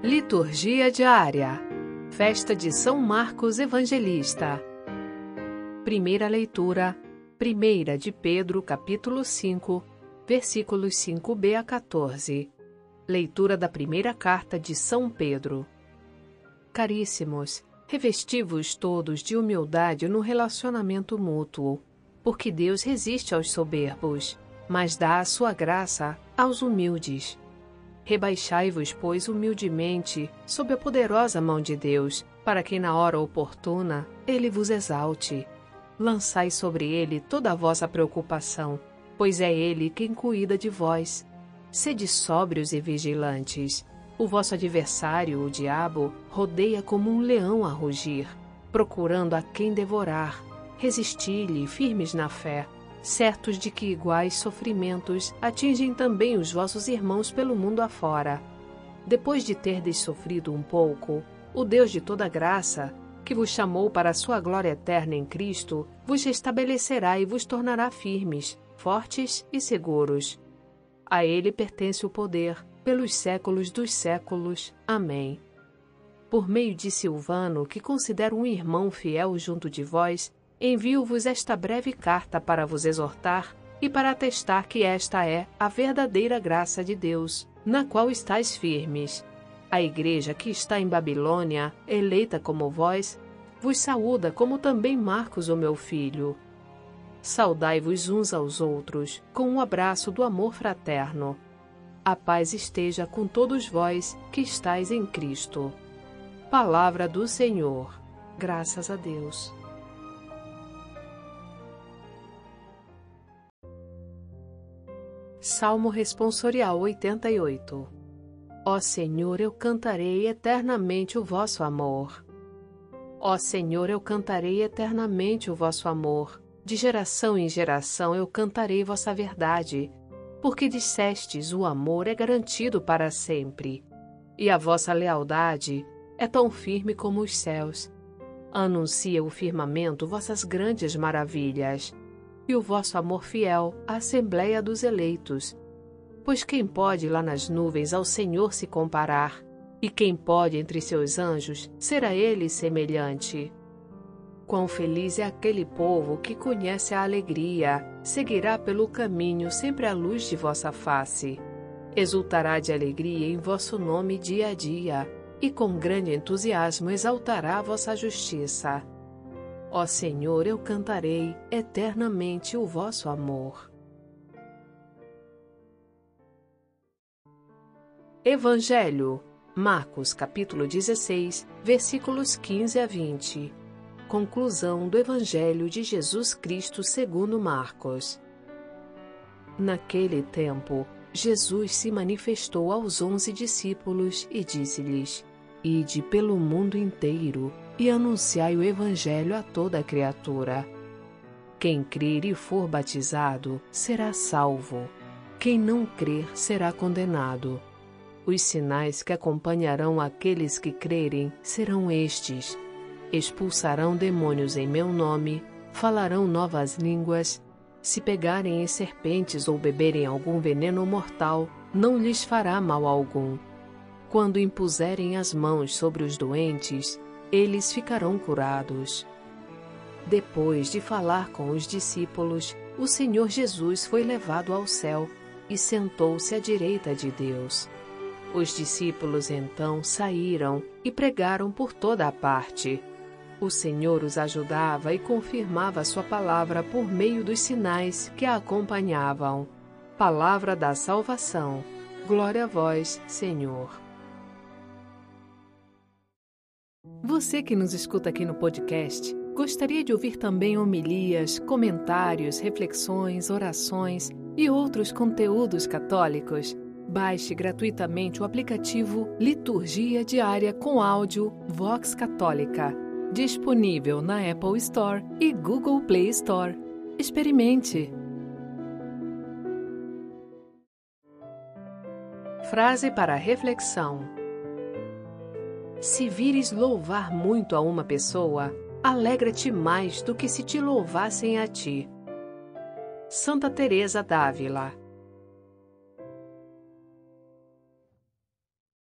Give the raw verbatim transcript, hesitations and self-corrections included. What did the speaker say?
Liturgia diária. Festa de São Marcos Evangelista. Primeira leitura. Primeira de Pedro, capítulo cinco, versículos cinco b a quatorze. Leitura da primeira carta de São Pedro. Caríssimos, revesti-vos todos de humildade no relacionamento mútuo, porque Deus resiste aos soberbos, mas dá a sua graça aos humildes. Rebaixai-vos, pois, humildemente, sob a poderosa mão de Deus, para que na hora oportuna Ele vos exalte. Lançai sobre Ele toda a vossa preocupação, pois é Ele quem cuida de vós. Sede sóbrios e vigilantes. O vosso adversário, o diabo, rodeia como um leão a rugir, procurando a quem devorar. Resisti-lhe, firmes na fé, certos de que iguais sofrimentos atingem também os vossos irmãos pelo mundo afora. Depois de terdes sofrido um pouco, o Deus de toda graça, que vos chamou para a sua glória eterna em Cristo, vos restabelecerá e vos tornará firmes, fortes e seguros. A Ele pertence o poder, pelos séculos dos séculos. Amém. Por meio de Silvano, que considero um irmão fiel junto de vós, envio-vos esta breve carta para vos exortar e para atestar que esta é a verdadeira graça de Deus, na qual estáis firmes. A igreja que está em Babilônia, eleita como vós, vos saúda, como também Marcos, o meu filho. Saudai-vos uns aos outros, com o abraço do amor fraterno. A paz esteja com todos vós que estáis em Cristo. Palavra do Senhor. Graças a Deus. Salmo Responsorial oitenta e oito. Ó Senhor, eu cantarei eternamente o vosso amor. Ó Senhor, eu cantarei eternamente o vosso amor. De geração em geração eu cantarei vossa verdade, porque dissestes o amor é garantido para sempre, e a vossa lealdade é tão firme como os céus. Anuncia o firmamento vossas grandes maravilhas, e o vosso amor fiel à Assembleia dos eleitos. Pois quem pode lá nas nuvens ao Senhor se comparar? E quem pode entre seus anjos ser a Ele semelhante? Quão feliz é aquele povo que conhece a alegria, seguirá pelo caminho sempre à luz de vossa face. Exultará de alegria em vosso nome dia a dia, e com grande entusiasmo exaltará a vossa justiça. Ó Senhor, eu cantarei eternamente o vosso amor. Evangelho, Marcos capítulo dezesseis, versículos quinze a vinte. Conclusão do Evangelho de Jesus Cristo segundo Marcos. Naquele tempo, Jesus se manifestou aos onze discípulos e disse-lhes: Ide pelo mundo inteiro e anunciai o Evangelho a toda a criatura. Quem crer e for batizado será salvo. Quem não crer será condenado. Os sinais que acompanharão aqueles que crerem serão estes: expulsarão demônios em meu nome, falarão novas línguas, se pegarem em serpentes ou beberem algum veneno mortal, não lhes fará mal algum. Quando impuserem as mãos sobre os doentes, eles ficarão curados. Depois de falar com os discípulos, o Senhor Jesus foi levado ao céu e sentou-se à direita de Deus. Os discípulos então saíram e pregaram por toda a parte. O Senhor os ajudava e confirmava a sua palavra por meio dos sinais que a acompanhavam. Palavra da salvação. Glória a vós, Senhor. Você que nos escuta aqui no podcast, gostaria de ouvir também homilias, comentários, reflexões, orações e outros conteúdos católicos? Baixe gratuitamente o aplicativo Liturgia Diária com áudio Vox Católica, disponível na Apple Store e Google Play Store. Experimente! Frase para reflexão. Se vires louvar muito a uma pessoa, alegra-te mais do que se te louvassem a ti. Santa Teresa d'Ávila.